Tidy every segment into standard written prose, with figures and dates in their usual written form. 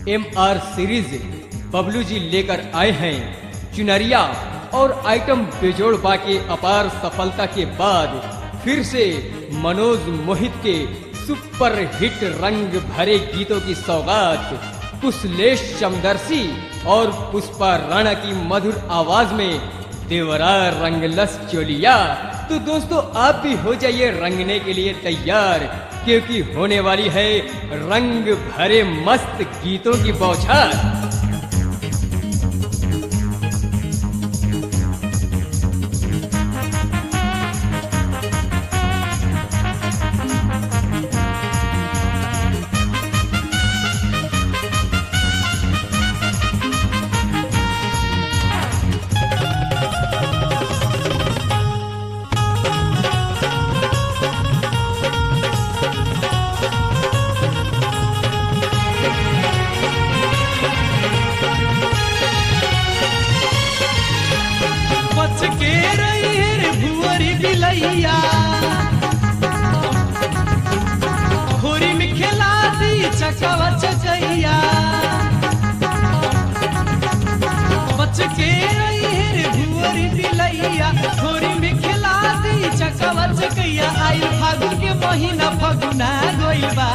MR series Bablu ji लेकर आए हैं चुनरिया और आइटम बेजोड़ के अपार सफलता के बाद फिर से मनोज मोहित के सुपर हिट रंग भरे गीतों की सौगात कुशलेश चमदर्शी और पुष्पा राणा की मधुर आवाज में देवरा रंगलस चोलिया। तो दोस्तों आप भी हो जाइए रंगने के लिए तैयार, क्योंकि होने वाली है रंग भरे मस्त गीतों की बौछार। होरी में खेला दी चकावा चकैया, बच के रही रे भुअरी बिलैया। होरी में खेला दी चकावा चकैया, आई फागुन के महीना फगुना गइल बा।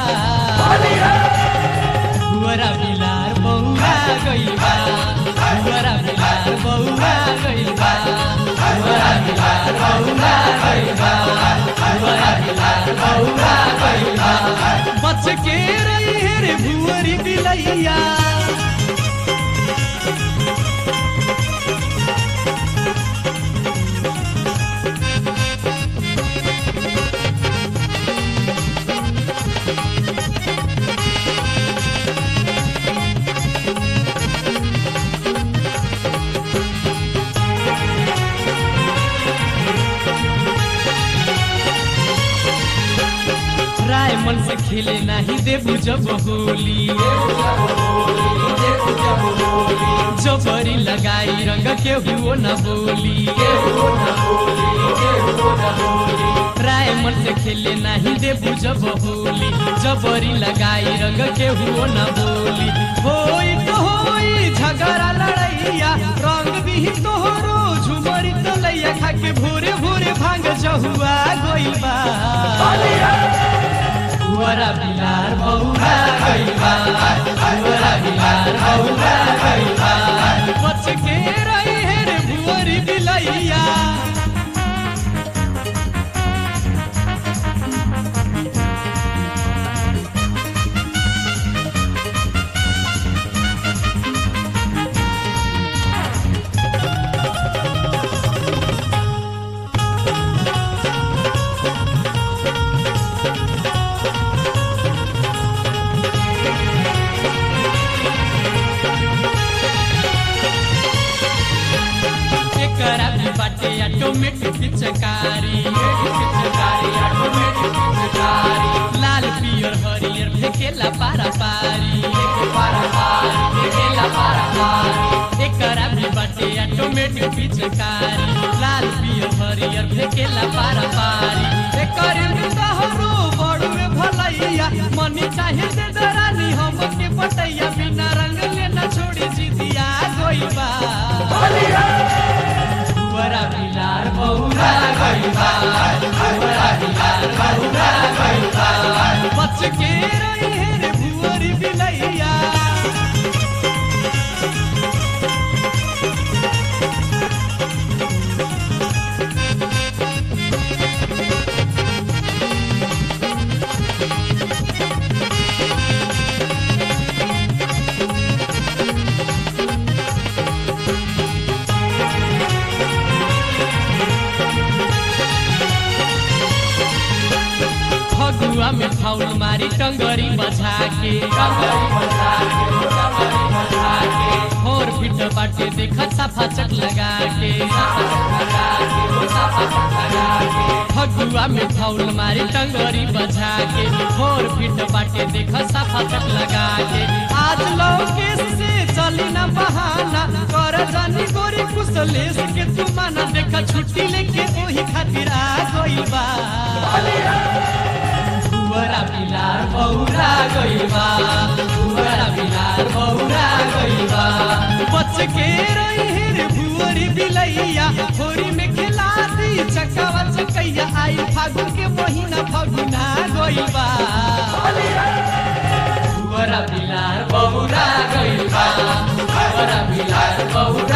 भुअरा बिलार बौआ गइल बा, भुअरा बिलार बौआ गइल बा, भुअरा बिलार बौआ गइल बा, भुअरा बिलार बौआ गइल बा। बच के रही रे भुअरी बिलैया। राय मन से खेले नहीं देबू जब होली, जबरी लगाई रंग के हुओ न बोली। राय मन से खेले नहीं देबू जब होली, जबरी लगाई रंग के हुओ न बोली। होई तो होई झगड़ा लड़ैया, रंग भी तोहरो झुमरी तलैया। खाके भोरे भोरे भांग जहुआ गइल बा। भुअरा बिलार बौआ गइल बा, भुअरा बिलार बौआ गइल बा। बच के रही रे भुअरी बिलैया। बाटे ऑटोमेटिक पिचकारी, लाल पियर हरियर फेकेला पारा पारी। एकरा भी बाटे ऑटोमेटिक पिचकारी, लाल पियर हरियर फेकेला पारा पारी। एकर में तोहरो बड़ुए भलैया, मनी चाहे दे दरानी हमके पटैया। बिना रंग लेना छोड़ी जिदिया गइल बा। भुअरा बिलार बौआ गइल बा, भुअरा बिलार बौआ गइल बा। बच के रही रे भुअरी बिलैया। फगुआ में फाउल मारी टंगरी बजा के, और फिट बाटे देखा सफा चक लगा के। फगुआ में फाउल मारी टंगरी बजा के, और फिट बाटे देखा सफा चक लगा के। आज लौके से चली ना बहाना, कर जानी गोरी कुशलेश के तू माना। देखा छुट्टी लेके ओही खातिर आ गइल बा। भुअरा बिलार बौआ गइल बा, भुअरा बिलार बौआ आई फागुन के महीना फगुना गइल बा बड़ा बिलार बहुरा गइल बा बड़ा बिलार बहुरा